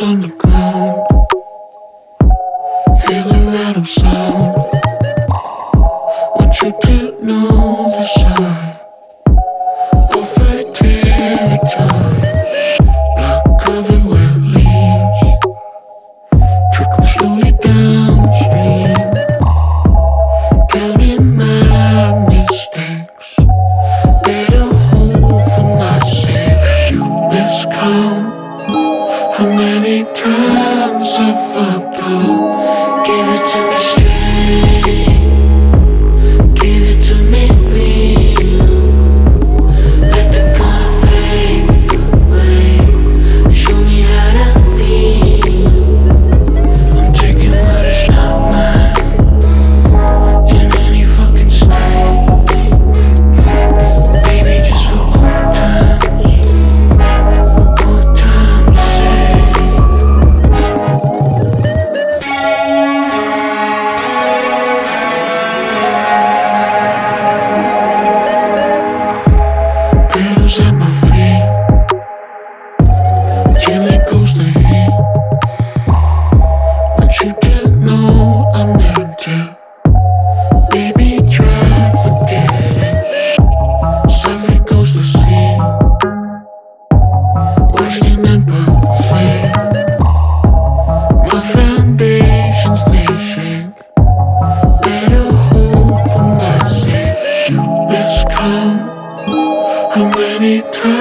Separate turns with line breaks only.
Petals on the ground, Eldorado sound. Want you to know the sign of a territory. Blood covered wet leaves trickle slowly downstream. Counting my mistakes, better hope for my sake. You miscount how many times I fucked up. Give it to me straight, give it to me real. Let the color fade away, show me how to feel. I'm taking what is not mine in any fucking state. Baby, just for old times' sake. Petals at my feet, gently goes the heat. Want you to know I meant it. Baby, try forget it. Softly goes the sea, washed in empathy. My foundations they shake, better hope for my sake. You miscount how many times